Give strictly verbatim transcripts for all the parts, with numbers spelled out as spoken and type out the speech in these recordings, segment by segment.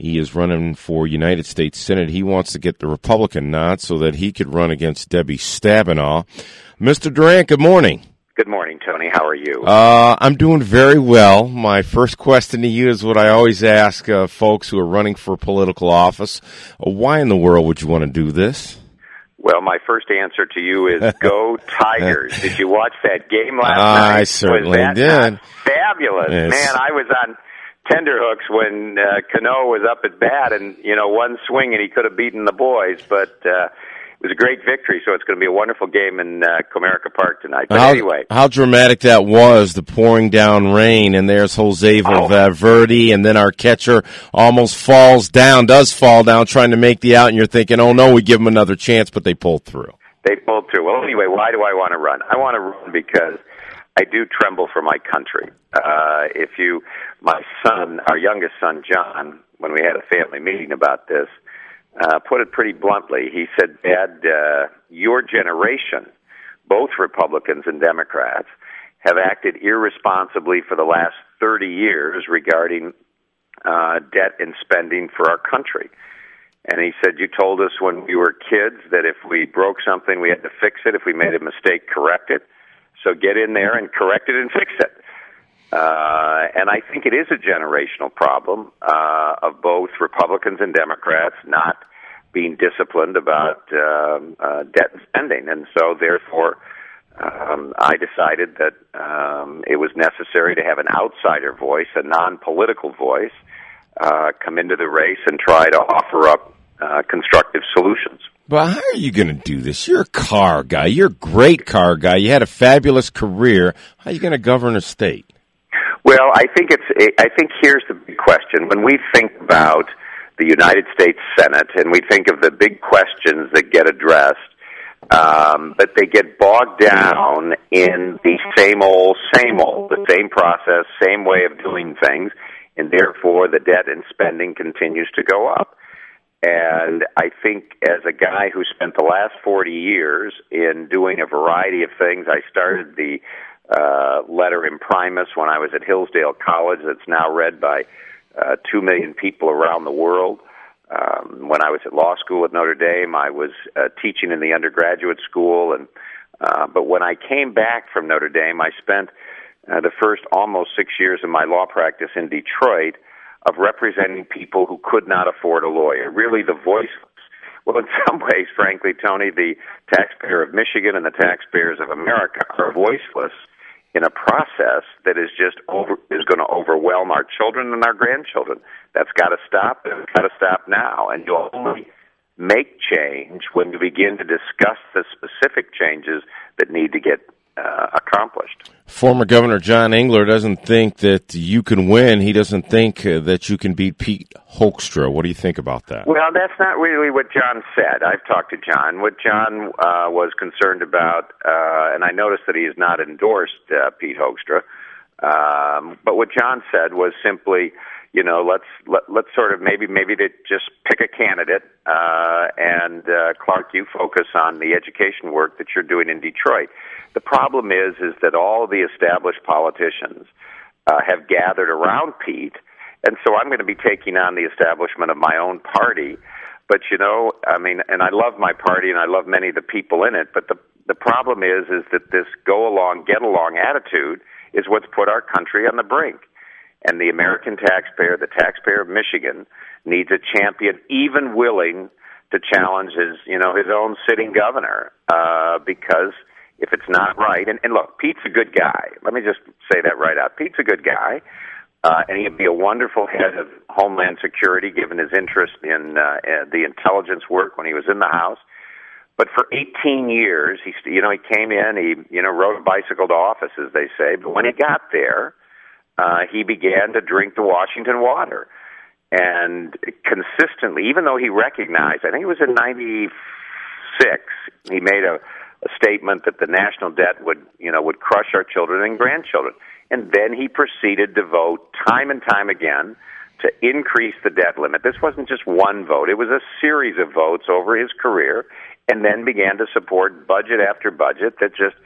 He is running for United States Senate. He wants to get the Republican nod so that he could run against Debbie Stabenow. Mister Durant, good morning. Good morning, Tony. How are you? Uh, I'm doing very well. My first question to you is what I always ask uh, folks who are running for political office. Uh, why in the world would you want to do this? Well, my first answer to you is go Tigers. Did you watch that game last I night? I certainly was that did. Not fabulous. Yes. Man, I was on tenterhooks when uh, Cano was up at bat and, you know, one swing and he could have beaten the boys, but uh, it was a great victory, so it's going to be a wonderful game in uh, Comerica Park tonight. But how, anyway. How dramatic that was, the pouring down rain, and there's Jose Valverde, oh. and then our catcher almost falls down, does fall down, trying to make the out, and you're thinking, oh, no, we give them another chance, but they pulled through. They pulled through. Well, anyway, why do I want to run? I want to run because I do tremble for my country. Uh, if you, my son, our youngest son, John, when we had a family meeting about this, Uh, put it pretty bluntly. He said, Dad, uh, your generation, both Republicans and Democrats, have acted irresponsibly for the last thirty years regarding uh, debt and spending for our country. And he said, you told us when we were kids that if we broke something, we had to fix it. If we made a mistake, correct it. So get in there and correct it and fix it. Uh, and I think it is a generational problem uh, of both Republicans and Democrats not being disciplined about um, uh, debt and spending. And so, therefore, um, I decided that um, it was necessary to have an outsider voice, a non-political voice, uh, come into the race and try to offer up uh, constructive solutions. But how are you going to do this? You're a car guy. You're a great car guy. You had a fabulous career. How are you going to govern a state? Well, I think it's. I think here's the big question. When we think about the United States Senate, and we think of the big questions that get addressed, um, but they get bogged down in the same old, same old, the same process, same way of doing things, and therefore the debt and spending continues to go up. And I think as a guy who spent the last forty years in doing a variety of things, I started the Uh, letter imprimis when I was at Hillsdale College that's now read by uh, two million people around the world. Um, when I was at law school at Notre Dame, I was uh, teaching in the undergraduate school. and uh, But when I came back from Notre Dame, I spent uh, the first almost six years of my law practice in Detroit of representing people who could not afford a lawyer, really the voiceless. Well, in some ways, frankly, Tony, the taxpayer of Michigan and the taxpayers of America are voiceless in a process that is just over, is going to overwhelm our children and our grandchildren. That's got to stop. It's got to stop now. And you'll only make change when you begin to discuss the specific changes that need to get uh, accomplished. Former Governor John Engler doesn't think that you can win. He doesn't think uh, that you can beat Pete Hoekstra. What do you think about that? Well, that's not really what John said. I've talked to John. What John uh, was concerned about, uh, and I noticed that he has not endorsed uh, Pete Hoekstra, um, but what John said was simply, you know, let's let, let's sort of maybe maybe to just pick a candidate, uh, and uh, Clark, you focus on the education work that you're doing in Detroit. The problem is, is that all of the established politicians uh, have gathered around Pete, and so I'm going to be taking on the establishment of my own party. But, you know, I mean, and I love my party and I love many of the people in it, but the the problem is, is that this go-along, get-along attitude is what's put our country on the brink. And the American taxpayer, the taxpayer of Michigan, needs a champion even willing to challenge his, you know, his own sitting governor, uh, because if it's not right, and, and look, Pete's a good guy. Let me just say that right out. Pete's a good guy, uh, and he'd be a wonderful head of Homeland Security given his interest in, uh, in the intelligence work when he was in the House. But for eighteen years, he, you know, he came in, he, you know, rode a bicycle to office, as they say, but when he got there, Uh, he began to drink the Washington water. And consistently, even though he recognized, I think it was in ninety-six, he made a, a statement that the national debt would, you know, would crush our children and grandchildren. And then he proceeded to vote time and time again to increase the debt limit. This wasn't just one vote. It was a series of votes over his career, and then began to support budget after budget that just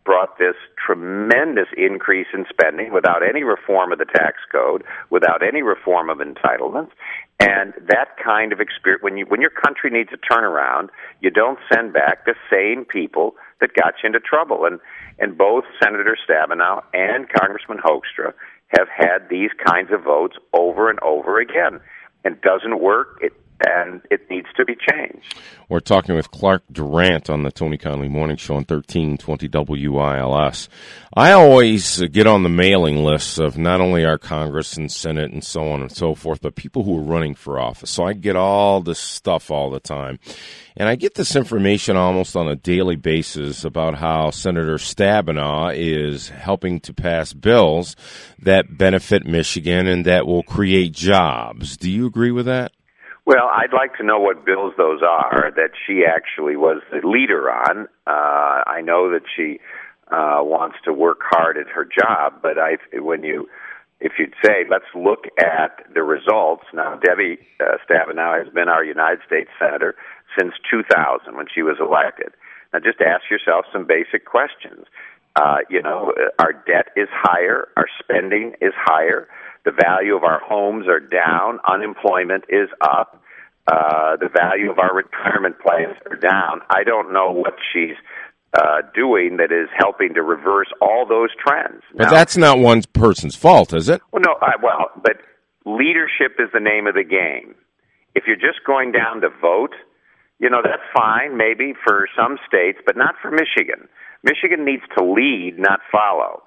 brought this tremendous increase in spending without any reform of the tax code, without any reform of entitlements. And that kind of experience, when you when your country needs a turnaround, you don't send back the same people that got you into trouble. And and both Senator Stabenow and Congressman Hoekstra have had these kinds of votes over and over again. It doesn't work. It and it needs to be changed. We're talking with Clark Durant on the Tony Conley Morning Show on thirteen twenty W I L S. I always get on the mailing lists of not only our Congress and Senate and so on and so forth, but people who are running for office. So I get all this stuff all the time. And I get this information almost on a daily basis about how Senator Stabenow is helping to pass bills that benefit Michigan and that will create jobs. Do you agree with that? Well, I'd like to know what bills those are that she actually was the leader on. Uh, I know that she uh, wants to work hard at her job, but I, when you, if you'd say, let's look at the results. Now, Debbie uh, Stabenow has been our United States Senator since two thousand when she was elected. Now, just ask yourself some basic questions. Uh, you know, our debt is higher, our spending is higher. The value of our homes are down. Unemployment is up. Uh, the value of our retirement plans are down. I don't know what she's uh, doing that is helping to reverse all those trends. But now, that's not one person's fault, is it? Well, no. I, well, but leadership is the name of the game. If you're just going down to vote, you know, that's fine maybe for some states, but not for Michigan. Michigan needs to lead, not follow.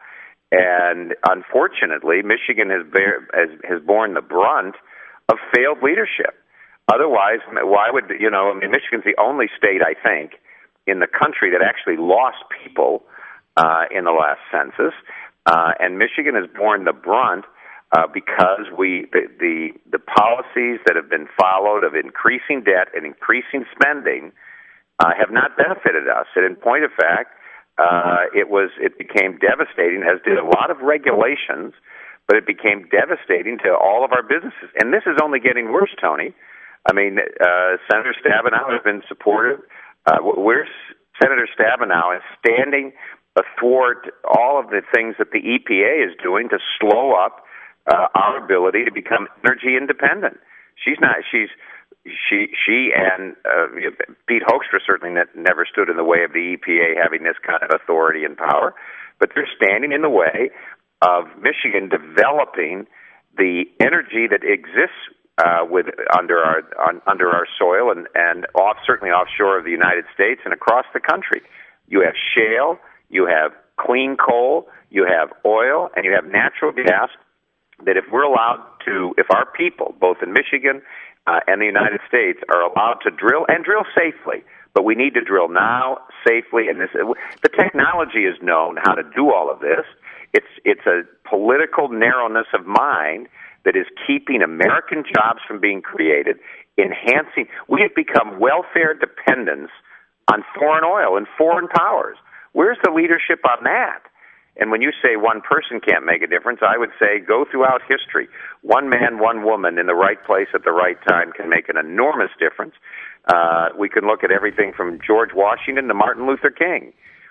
And unfortunately, Michigan has, bear, has has borne the brunt of failed leadership. Otherwise, why would, you know, I mean, Michigan's the only state, I think, in the country that actually lost people uh, in the last census. Uh, and Michigan has borne the brunt uh, because we the, the the policies that have been followed of increasing debt and increasing spending uh, have not benefited us. And in point of fact, Uh, it was. It became devastating, as did a lot of regulations, but it became devastating to all of our businesses. And this is only getting worse, Tony. I mean, uh, Senator Stabenow has been supportive. Uh, where's Senator Stabenow is standing athwart all of the things that the E P A is doing to slow up uh, our ability to become energy independent. She's not. She's. She she and uh, Pete Hoekstra certainly ne- never stood in the way of the E P A having this kind of authority and power, but they're standing in the way of Michigan developing the energy that exists uh, with under our on, under our soil and and off certainly offshore of the United States and across the country. You have shale, you have clean coal, you have oil, and you have natural gas. That if we're allowed to, if our people, both in Michigan Uh, and the United States, are allowed to drill and drill safely. But we need to drill now safely, and this the technology is known how to do all of this. It's it's a political narrowness of mind that is keeping American jobs from being created, enhancing. We have become welfare dependents on foreign oil and foreign powers. Where's the leadership on that? And when you say one person can't make a difference, I would say go throughout history. One man, one woman in the right place at the right time can make an enormous difference. Uh, we can look at everything from George Washington to Martin Luther King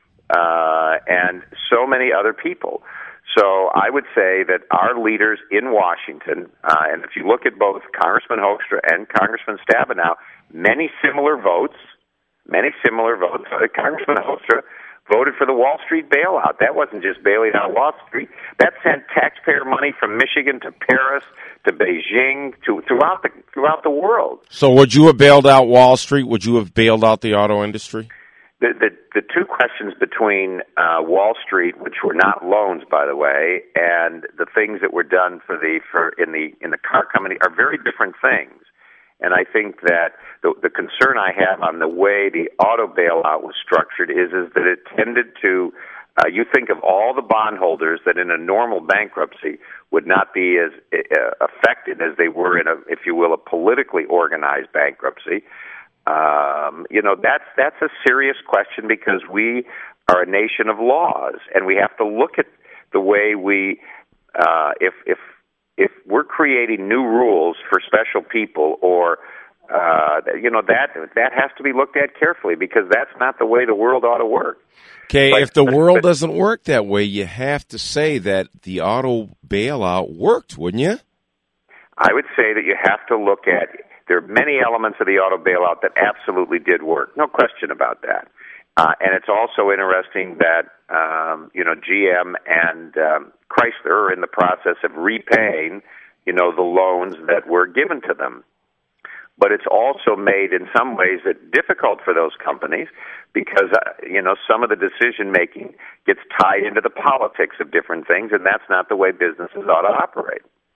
uh, and so many other people. So I would say that our leaders in Washington, uh, and if you look at both Congressman Hoekstra and Congressman Stabenow, many similar votes, many similar votes. Uh, Congressman Hoekstra voted for the Wall Street bailout. That wasn't just bailing out Wall Street. That sent taxpayer money from Michigan to Paris, to Beijing, to throughout the throughout the world. So would you have bailed out Wall Street? Would you have bailed out the auto industry? The the, the two questions between uh, Wall Street, which were not loans, by the way, and the things that were done for the for in the in the car company are very different things. And I think that the, the concern I have on the way the auto bailout was structured is, is that it tended to, uh, you think of all the bondholders that in a normal bankruptcy would not be as uh, affected as they were in a, if you will, a politically organized bankruptcy. Um, you know, that's, that's a serious question because we are a nation of laws and we have to look at the way we, uh, if, if, If we're creating new rules for special people or uh, you know, that that has to be looked at carefully because that's not the way the world ought to work. Okay, but, if the but, world but, doesn't work that way, you have to say that the auto bailout worked, wouldn't you? I would say that you have to look at, there are many elements of the auto bailout that absolutely did work. No question about that. Uh, and it's also interesting that, um, you know, G M and um, Chrysler are in the process of repaying, you know, the loans that were given to them. But it's also made, in some ways, it difficult for those companies because, uh, you know, some of the decision-making gets tied into the politics of different things, and that's not the way businesses ought to operate.